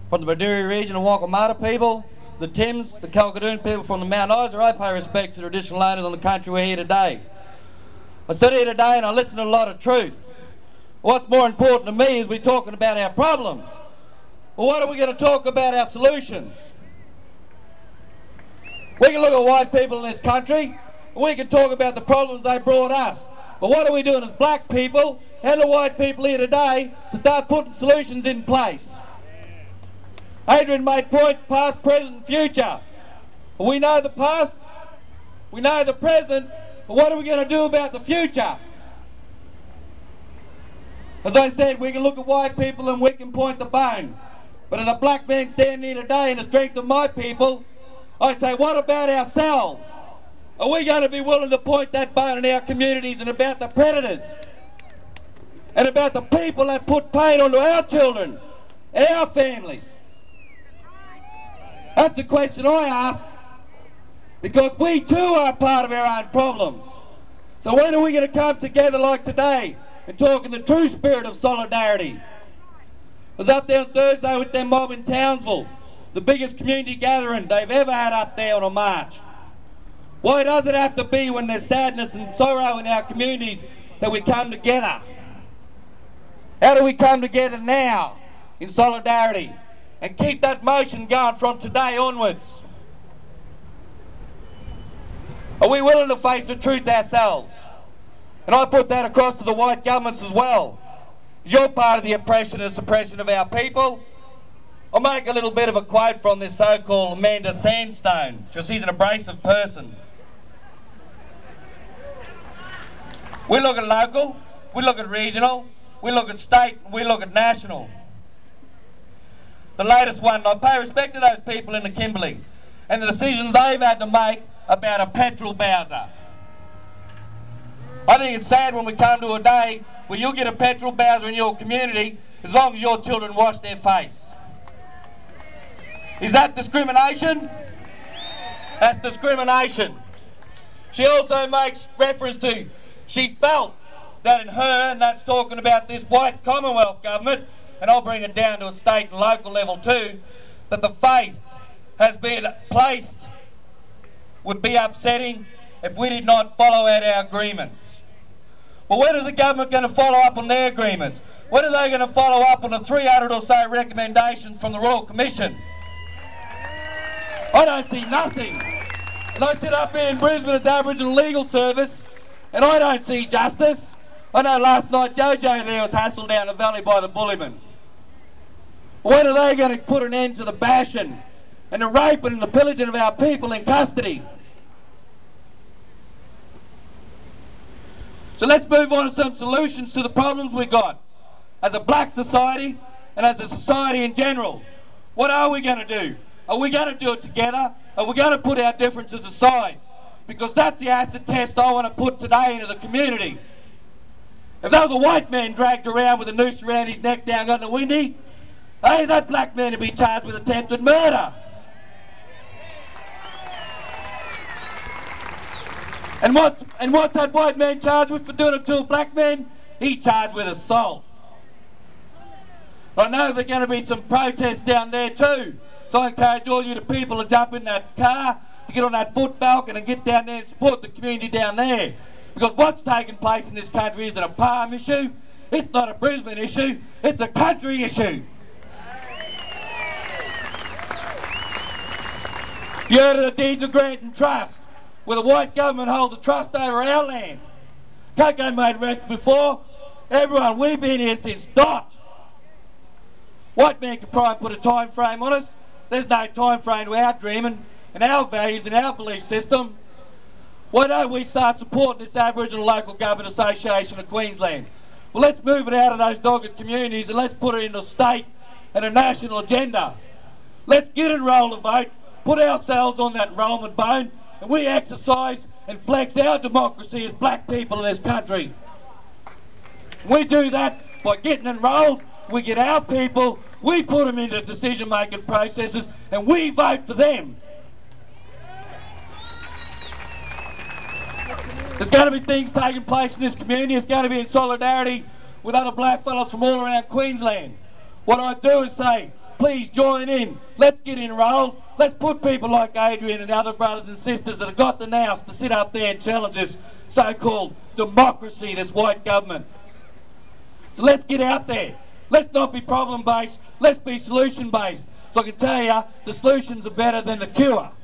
from the Baduri region and Wakamata people, the Tims, the Kalkadoon people from the Mount Isa, I pay respect to the traditional owners on the country we're here today. I stood here today and I listened to a lot of truth. What's more important to me is we're talking about our problems. Well, what are we going to talk about our solutions? We can look at white people in this country, and we can talk about the problems they brought us. But what are we doing as black people and the white people here today to start putting solutions in place? Adrian made point, past, present, and future. We know the past, we know the present, but what are we going to do about the future? As I said, we can look at white people and we can point the bone. But as a black man standing here today in the strength of my people, I say, what about ourselves? Are we going to be willing to point that bone in our communities and about the predators? And about the people that put pain onto our children and our families? That's the question I ask, because we too are part of our own problems. So when are we going to come together like today and talk in the true spirit of solidarity? I was up there on Thursday with their mob in Townsville, the biggest community gathering they've ever had up there on a march. Why does it have to be when there's sadness and sorrow in our communities that we come together? How do we come together now in solidarity and keep that motion going from today onwards? Are we willing to face the truth ourselves? And I put that across to the white governments as well. You're part of the oppression and suppression of our people. I'll make a little bit of a quote from this so-called Amanda Sandstone, because she's an abrasive person. We look at local, we look at regional, we look at state, we look at national. The latest one, I pay respect to those people in the Kimberley and the decisions they've had to make about a petrol bowser. I think it's sad when we come to a day where you'll get a petrol bowser in your community as long as your children wash their face. Is that discrimination? That's discrimination. She also makes reference to, she felt that in her, and that's talking about this white Commonwealth government, and I'll bring it down to a state and local level too, that the faith has been placed would be upsetting if we did not follow out our agreements. Well, when is the government going to follow up on their agreements? When are they going to follow up on the 300 or so recommendations from the Royal Commission? I don't see nothing. And I sit up here in Brisbane at the Aboriginal Legal Service and I don't see justice. I know last night Jojo there was hassled down the valley by the bullymen. When are they going to put an end to the bashing and the raping and the pillaging of our people in custody? So let's move on to some solutions to the problems we got as a black society and as a society in general. What are we going to do? Are we going to do it together? Are we going to put our differences aside? Because that's the acid test I want to put today into the community. If there was a white man dragged around with a noose around his neck down on the windy, hey, that black man would be charged with attempted murder. And what's that white man charged with for doing it to a black man? He charged with assault. I know there's going to be some protests down there too. So I encourage all you people to jump in that car, to get on that foot falcon and get down there and support the community down there. Because what's taking place in this country isn't a Palm issue, it's not a Brisbane issue, it's a country issue. You heard of the deeds of grant and trust, where the white government holds a trust over our land. Coco made rest before. Everyone, we've been here since dot. White man can try and put a time frame on us. There's no time frame to our dreaming and our values and our belief system. Why don't we start supporting this Aboriginal Local Government Association of Queensland? Well, let's move it out of those dogged communities and let's put it in a state and a national agenda. Let's get enrolled to vote, put ourselves on that enrolment bone, and we exercise and flex our democracy as black people in this country. We do that by getting enrolled, we get our people, we put them into decision-making processes, and we vote for them. There's going to be things taking place in this community. It's going to be in solidarity with other black fellows from all around Queensland. What I do is say, please join in. Let's get enrolled. Let's put people like Adrian and other brothers and sisters that have got the nous to sit up there and challenge this so-called democracy, this white government. So let's get out there. Let's not be problem-based. Let's be solution-based. So I can tell you, the solutions are better than the cure.